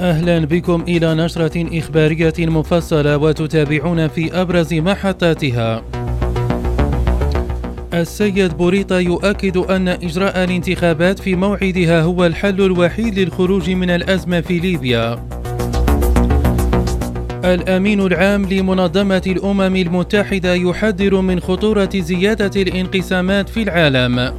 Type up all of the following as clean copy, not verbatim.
أهلا بكم إلى نشرة إخبارية مفصلة وتتابعون في أبرز محطاتها. السيد بوريطة يؤكد أن إجراء الانتخابات في موعدها هو الحل الوحيد للخروج من الأزمة في ليبيا. الأمين العام لمنظمة الأمم المتحدة يحذر من خطورة زيادة الانقسامات في العالم.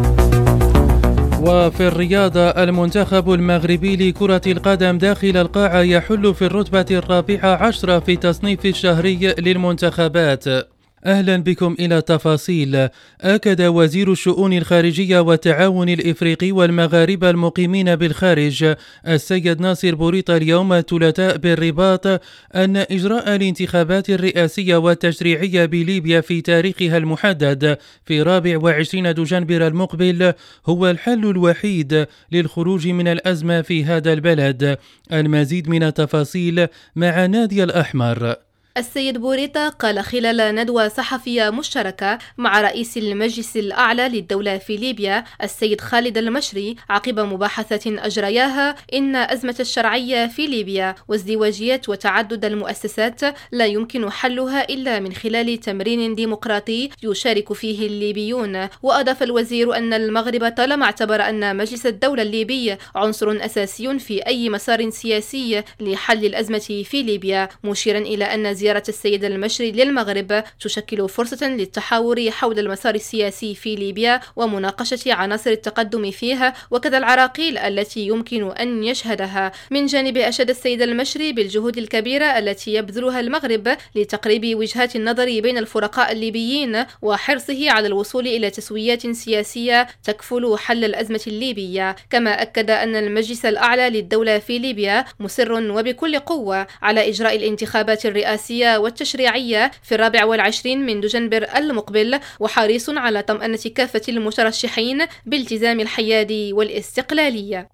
وفي الرياضة، المنتخب المغربي لكرة القدم داخل القاعة يحل في الرتبة 14 في التصنيف الشهري للمنتخبات. أهلا بكم إلى التفاصيل. أكد وزير الشؤون الخارجية والتعاون الإفريقي والمغاربة المقيمين بالخارج السيد ناصر بوريطة اليوم الثلاثاء بالرباط أن إجراء الانتخابات الرئاسية والتشريعية بليبيا في تاريخها المحدد في 24 دجنبر المقبل هو الحل الوحيد للخروج من الأزمة في هذا البلد. المزيد من التفاصيل مع نادية الأحمر. السيد بوريطة قال خلال ندوة صحفية مشتركة مع رئيس المجلس الأعلى للدولة في ليبيا السيد خالد المشري عقب مباحثة أجرياها إن أزمة الشرعية في ليبيا وازدواجية وتعدد المؤسسات لا يمكن حلها إلا من خلال تمرين ديمقراطي يشارك فيه الليبيون. وأضاف الوزير أن المغرب طالما اعتبر أن مجلس الدولة الليبي عنصر أساسي في أي مسار سياسي لحل الأزمة في ليبيا، مشيرا إلى أن زيارة السيد المشري للمغرب تشكل فرصة للتحاور حول المسار السياسي في ليبيا ومناقشة عناصر التقدم فيها وكذا العراقيل التي يمكن أن يشهدها. من جانب أشاد السيد المشري بالجهود الكبيرة التي يبذلها المغرب لتقريب وجهات النظر بين الفرقاء الليبيين وحرصه على الوصول إلى تسويات سياسية تكفل حل الأزمة الليبية. كما أكد أن المجلس الأعلى للدولة في ليبيا مصر وبكل قوة على إجراء الانتخابات الرئاسية والتشريعية في 24 من دجنبر المقبل، وحريص على طمأنة كافة المترشحين بالتزام الحياد والاستقلالية.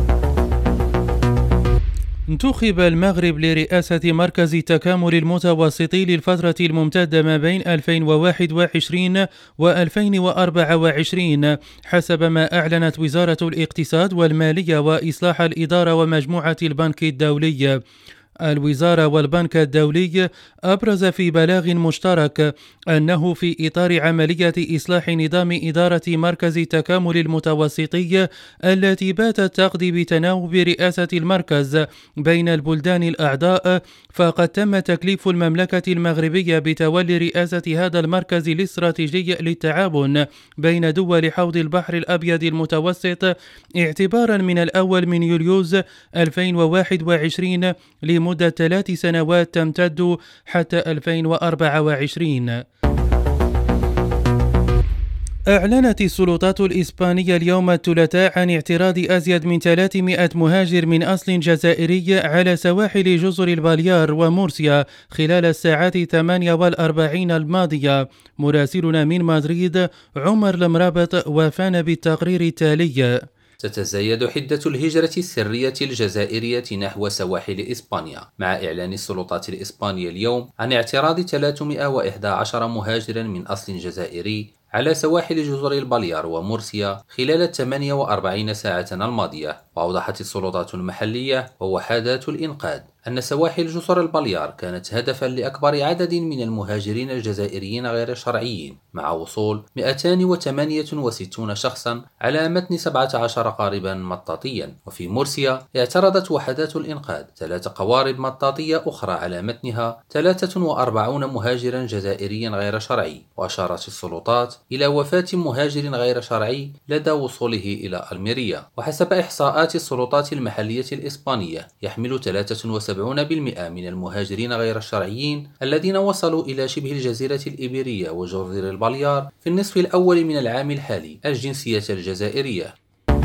انتخب المغرب لرئاسة مركز تكامل المتوسطي للفترة الممتدة ما بين 2021 و2024 حسب ما أعلنت وزارة الاقتصاد والمالية وإصلاح الإدارة ومجموعة البنك الدولي. الوزارة والبنك الدولي أبرز في بلاغ مشترك أنه في إطار عملية إصلاح نظام إدارة مركز التكامل المتوسطي التي باتت تقضي بتناوب رئاسة المركز بين البلدان الأعضاء، فقد تم تكليف المملكة المغربية بتولي رئاسة هذا المركز الاستراتيجي للتعاون بين دول حوض البحر الأبيض المتوسط اعتبارا من الأول من يوليوز 2021 لمدة 3 سنوات تمتد حتى 2024. أعلنت السلطات الإسبانية اليوم الثلاثاء عن اعتراض أزيد من 300 مهاجر من أصل جزائري على سواحل جزر الباليار ومورسيا خلال الساعات 48 الماضية. مراسلنا من مدريد عمر المرابط وفانا بالتقرير التالي. تتزايد حدة الهجرة السرية الجزائرية نحو سواحل إسبانيا مع إعلان السلطات الإسبانية اليوم عن اعتراض 311 مهاجر من أصل جزائري على سواحل جزر الباليار ومورسيا خلال 48 ساعة الماضية. وأوضحت السلطات المحلية ووحدات الإنقاذ أن سواحل جزر الباليار كانت هدفا لأكبر عدد من المهاجرين الجزائريين غير الشرعيين، مع وصول 268 شخصا على متن 17 قاربا مطاطيا. وفي مورسيا اعترضت وحدات الإنقاذ 3 قوارب مطاطية أخرى على متنها 43 مهاجرا جزائريا غير شرعي. وأشارت السلطات إلى وفاة مهاجر غير شرعي لدى وصوله إلى ألميريا. وحسب إحصاءات السلطات المحلية الإسبانية يحمل 73% من المهاجرين غير الشرعيين الذين وصلوا إلى شبه الجزيرة الإيبيرية وجزر الباليار في النصف الأول من العام الحالي الجنسية الجزائرية.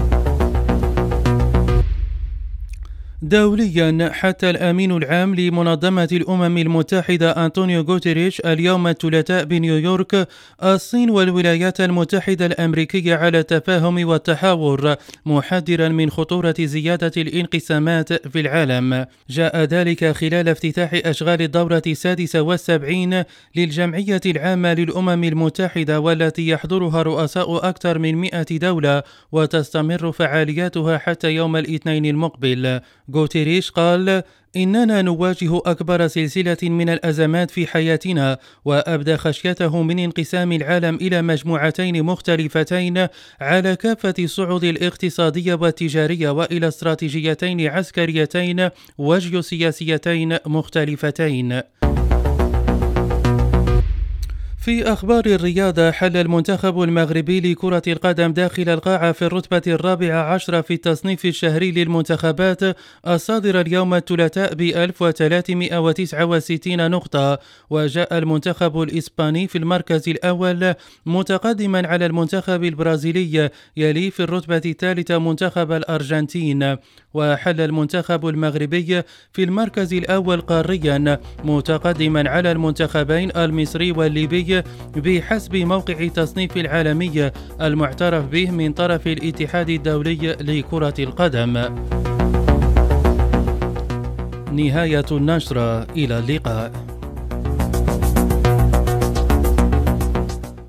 دوليا، حتى الأمين العام لمنظمة الأمم المتحدة أنطونيو غوتيريش اليوم الثلاثاء بنيويورك الصين والولايات المتحدة الأمريكية على التفاهم والتحاور، محذرا من خطورة زيادة الانقسامات في العالم. جاء ذلك خلال افتتاح أشغال الدورة 76 للجمعية العامة للأمم المتحدة، والتي يحضرها رؤساء أكثر من 100 دولة وتستمر فعالياتها حتى يوم الاثنين المقبل. غوتيريش قال: إننا نواجه أكبر سلسلة من الأزمات في حياتنا، وأبدى خشيته من انقسام العالم إلى مجموعتين مختلفتين على كافة الصعود الاقتصادية والتجارية، وإلى استراتيجيتين عسكريتين وجيوسياسيتين مختلفتين. في أخبار الرياضة، حل المنتخب المغربي لكرة القدم داخل القاعة في الرتبة 14 في التصنيف الشهري للمنتخبات الصادر اليوم الثلاثاء ب1369 نقطة، وجاء المنتخب الإسباني في المركز الأول متقدما على المنتخب البرازيلي، يلي في الرتبة الثالثة منتخب الأرجنتين. وحل المنتخب المغربي في المركز الأول قاريا متقدما على المنتخبين المصري والليبي بحسب موقع التصنيف العالمي المعترف به من طرف الاتحاد الدولي لكرة القدم. نهاية النشرة، إلى اللقاء.